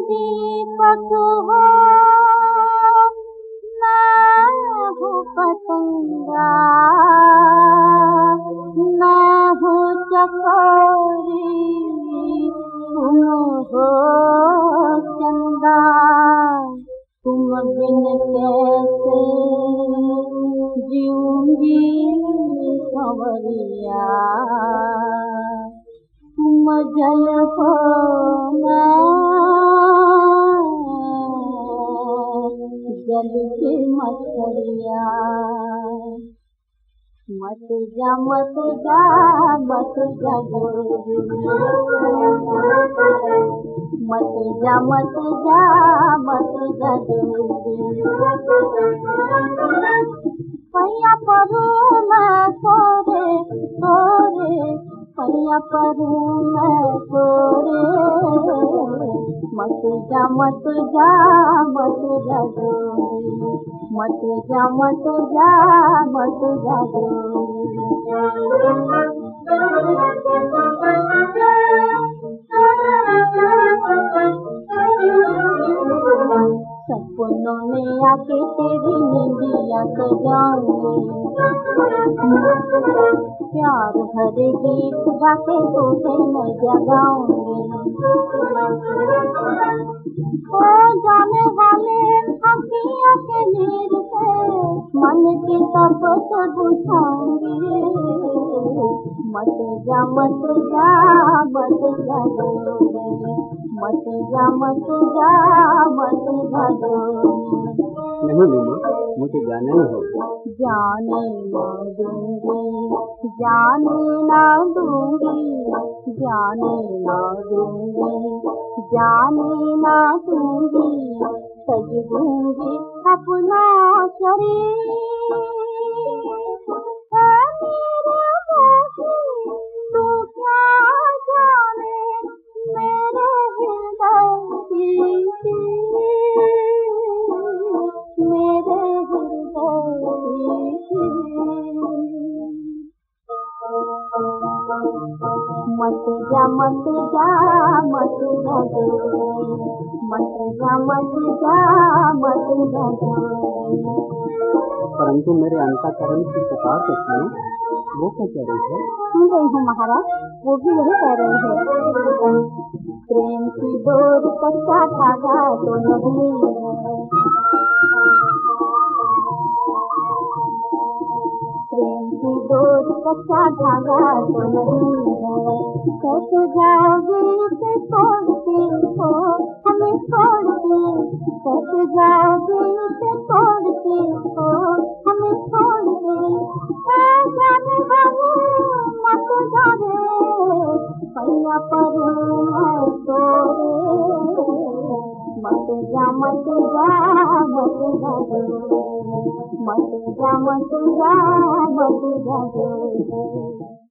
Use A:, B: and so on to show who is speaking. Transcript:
A: दीपक हो मैं हूँ पतंगा, मैं हूँ चकोरी तुम हो चंदा। तुम बिन कैसे जीऊंगी संवरिया, तुम जल हो मैं जल की मछलिया। मत जा मत जा मत जा गोरी, मत जा मत जा मत जा गोरी। पैया परूं मैं तोरे तोरे, पैया परूं मैं तोरे। मत जा मत जा मत जा गोरी, मत जा मत जा मत जा गोरी। सपनों में आके तेरी नींदिया सजाऊंगी, प्यार भरे गीत गाके तुझे मैं जगाऊंगी। ओ जाने वाले अखियों के नीर से मन की तपत बुझाऊंगी। मत जा मत जा मत जा गोरी, मत जा मत जा मत जा गोरी।
B: नहीं नीमा, मुझे जाना ही होगा।
A: जाने ना दूंगी, जाने ना दूंगी, जाने ना दूंगी, जाने ना दूंगी। सज दूंगी अपना शरीर, तू क्या जाने मेरे हृदय की, मेरे हृदय की। मत जा मत जा मत जा गोरी, मत जा मत जा मत जा गोरी।
B: परंतु मेरे अंतःकरण की पुकार तो सुनो, वो क्या कह रही है?
A: सुन रही हूँ महाराज, वो भी यही कह रही है। प्रेम की डोर कच्चा धागा तो नहीं है, प्रेम की डोर कच्चा धागा तो नहीं है। कैसे जाओगे इसे छोड़ के हो हमें छोड़ के, कैसे जाओगे इसे छोड़ के हो हमें छोड़ के। जाने वाले मत जा रे, पैया परूं मैं तोरे। मत जा मत जा मत जा गोरी, मत जा मत जा मत जा गोरी।